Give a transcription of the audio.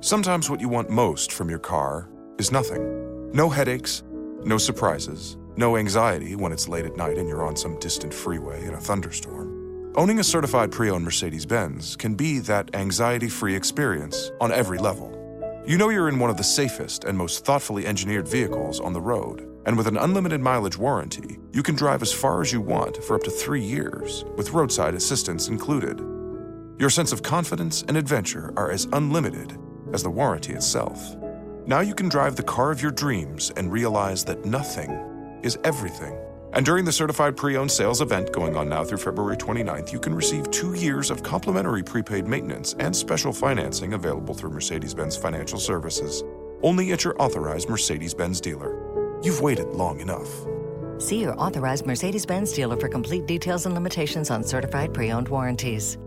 Sometimes what you want most from your car is nothing. No headaches, no surprises, no anxiety when it's late at night and you're on some distant freeway in a thunderstorm. Owning a certified pre-owned Mercedes-Benz can be that anxiety-free experience on every level. You know you're in one of the safest and most thoughtfully engineered vehicles on the road. And with an unlimited mileage warranty, you can drive as far as you want for up to 3 years, with roadside assistance included. Your sense of confidence and adventure are as unlimited as the warranty itself. Now you can drive the car of your dreams and realize that nothing is everything. And during the Certified Pre-Owned Sales event going on now through February 29th, you can receive 2 years of complimentary prepaid maintenance and special financing available through Mercedes-Benz Financial Services. Only at your authorized Mercedes-Benz dealer. You've waited long enough. See your authorized Mercedes-Benz dealer for complete details and limitations on certified pre-owned warranties.